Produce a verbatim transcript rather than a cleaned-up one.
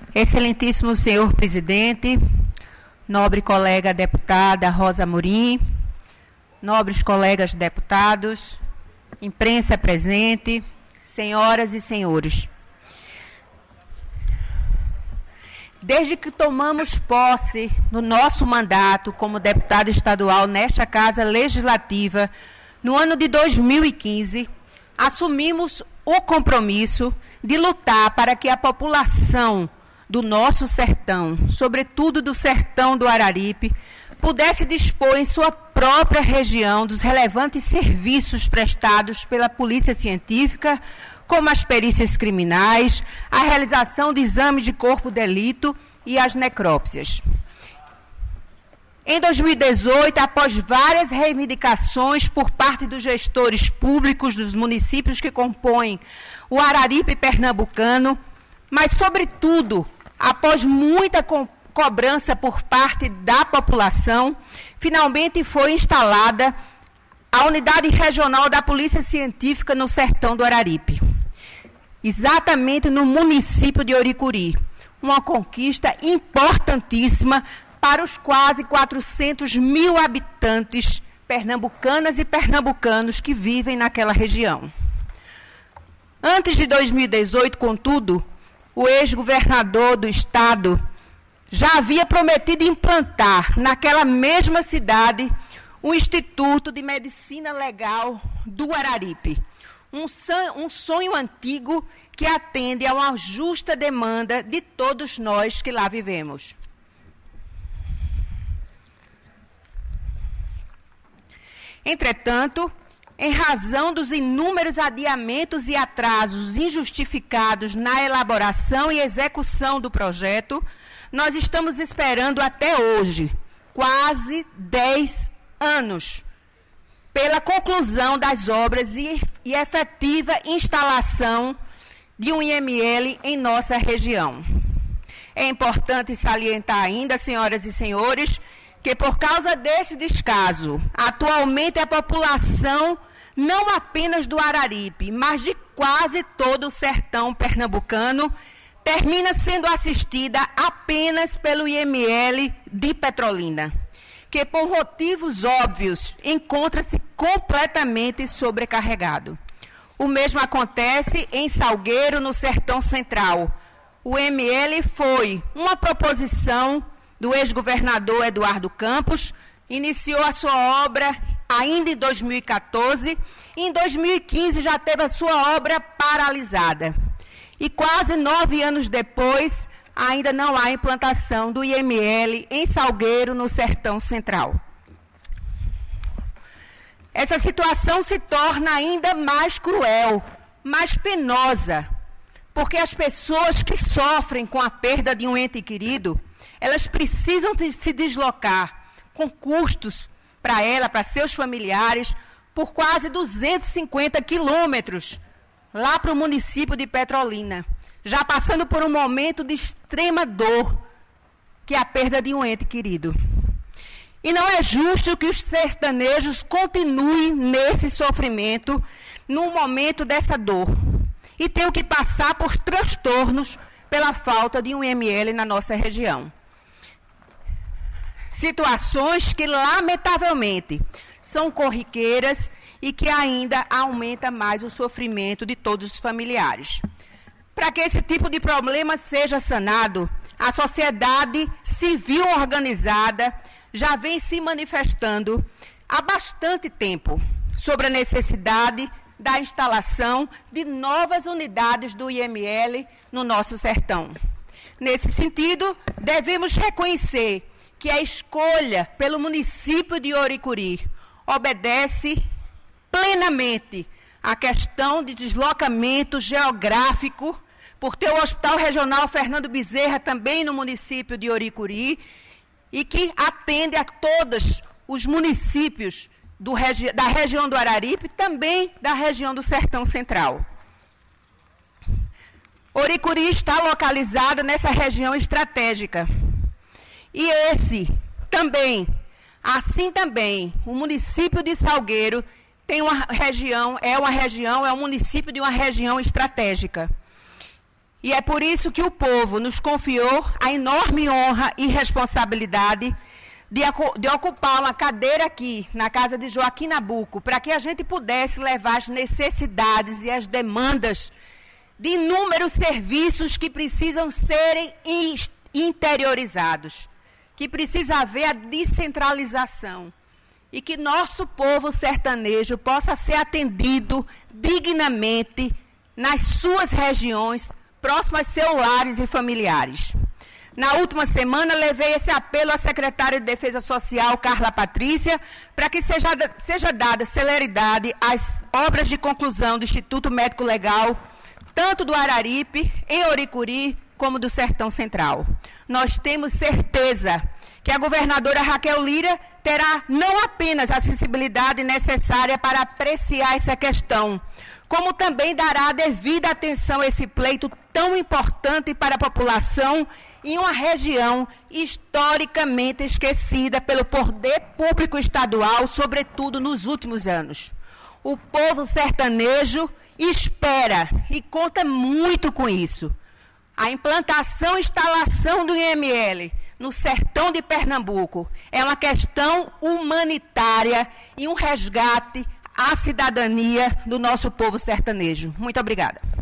Excelentíssimo senhor presidente, nobre colega deputada Rosa Amorim, nobres colegas deputados, imprensa presente, senhoras e senhores. Desde que tomamos posse no nosso mandato como deputado estadual nesta Casa Legislativa, no ano de dois mil e quinze, assumimos o compromisso de lutar para que a população do nosso sertão, sobretudo do sertão do Araripe, pudesse dispor em sua própria região dos relevantes serviços prestados pela Polícia Científica, como as perícias criminais, a realização de exame de corpo de delito e as necrópsias. Em dois mil e dezoito, após várias reivindicações por parte dos gestores públicos dos municípios que compõem o Araripe pernambucano, mas, sobretudo, após muita co cobrança por parte da população, finalmente foi instalada a Unidade Regional da Polícia Científica no sertão do Araripe, exatamente no município de Oricuri, uma conquista importantíssima para os quase quatrocentos mil habitantes pernambucanas e pernambucanos que vivem naquela região. Antes de dois mil e dezoito, contudo, o ex-governador do estado já havia prometido implantar naquela mesma cidade o Instituto de Medicina Legal do Araripe, um sonho, um sonho antigo que atende a uma justa demanda de todos nós que lá vivemos. Entretanto, em razão dos inúmeros adiamentos e atrasos injustificados na elaboração e execução do projeto, nós estamos esperando até hoje, quase dez anos, pela conclusão das obras e, e efetiva instalação de um I M L em nossa região. É importante salientar ainda, senhoras e senhores, que por causa desse descaso, atualmente a população não apenas do Araripe, mas de quase todo o sertão pernambucano, termina sendo assistida apenas pelo I M L de Petrolina, que por motivos óbvios encontra-se completamente sobrecarregado. O mesmo acontece em Salgueiro, no Sertão Central. O I M L foi uma proposição do ex-governador Eduardo Campos, iniciou a sua obra ainda em dois mil e quatorze, e em dois mil e quinze já teve a sua obra paralisada. E quase nove anos depois, ainda não há implantação do I M L em Salgueiro, no Sertão Central. Essa situação se torna ainda mais cruel, mais penosa, porque as pessoas que sofrem com a perda de um ente querido, elas precisam de se deslocar com custos para ela, para seus familiares, por quase duzentos e cinquenta quilômetros, lá para o município de Petrolina, já passando por um momento de extrema dor, que é a perda de um ente querido. E não é justo que os sertanejos continuem nesse sofrimento, no momento dessa dor, e tenham que passar por transtornos pela falta de um I M L na nossa região. Situações que, lamentavelmente, são corriqueiras e que ainda aumenta mais o sofrimento de todos os familiares. Para que esse tipo de problema seja sanado, a sociedade civil organizada já vem se manifestando há bastante tempo sobre a necessidade da instalação de novas unidades do I M L no nosso sertão. Nesse sentido, devemos reconhecer que a escolha pelo município de Oricuri obedece plenamente à questão de deslocamento geográfico, por ter o Hospital Regional Fernando Bezerra também no município de Oricuri, e que atende a todos os municípios do regi- da região do Araripe, também da região do Sertão Central. Oricuri está localizada nessa região estratégica. E esse também, assim também, o município de Salgueiro tem uma região, é uma região, é um município de uma região estratégica. E é por isso que o povo nos confiou a enorme honra e responsabilidade de, de ocupar uma cadeira aqui, na casa de Joaquim Nabuco, para que a gente pudesse levar as necessidades e as demandas de inúmeros serviços que precisam serem interiorizados, que precisa haver a descentralização e que nosso povo sertanejo possa ser atendido dignamente nas suas regiões, próximas a seus lares e familiares. Na última semana, levei esse apelo à secretária de Defesa Social, Carla Patrícia, para que seja, seja dada celeridade às obras de conclusão do Instituto Médico Legal, tanto do Araripe, em Oricuri, como do Sertão Central. Nós temos certeza que a governadora Raquel Lira terá não apenas a sensibilidade necessária para apreciar essa questão, como também dará a devida atenção a esse pleito tão importante para a população em uma região historicamente esquecida pelo poder público estadual, sobretudo nos últimos anos. O povo sertanejo espera e conta muito com isso. A implantação e instalação do I M L no sertão de Pernambuco é uma questão humanitária e um resgate à cidadania do nosso povo sertanejo. Muito obrigada.